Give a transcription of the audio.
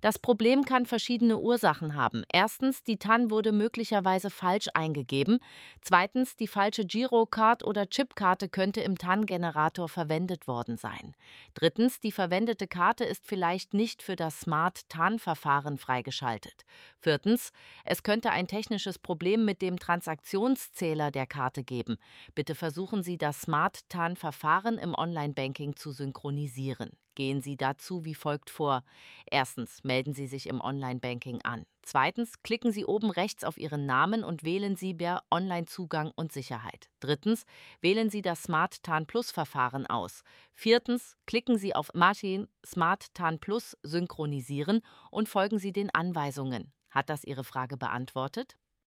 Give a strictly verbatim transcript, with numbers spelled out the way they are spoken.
Das Problem kann verschiedene Ursachen haben. Erstens, die T A N wurde möglicherweise falsch eingegeben. Zweitens, die falsche Girocard oder Chipkarte könnte im T A N-Generator verwendet worden sein. Drittens, die verwendete Karte ist vielleicht nicht für das Smart-T A N-Verfahren freigeschaltet. Viertens, es könnte ein technisches Problem mit dem Transaktionszähler der Karte geben. Bitte versuchen Sie, das Smart-T A N-Verfahren im Online-Banking zu synchronisieren. Gehen Sie dazu wie folgt vor. Erstens, melden Sie sich im Online-Banking an. Zweitens, klicken Sie oben rechts auf Ihren Namen und wählen Sie per Online-Zugang und Sicherheit. Drittens, wählen Sie das Smart-T A N Plus-Verfahren aus. Viertens, klicken Sie auf Martin Smart-T A N Plus synchronisieren und folgen Sie den Anweisungen. Hat das Ihre Frage beantwortet?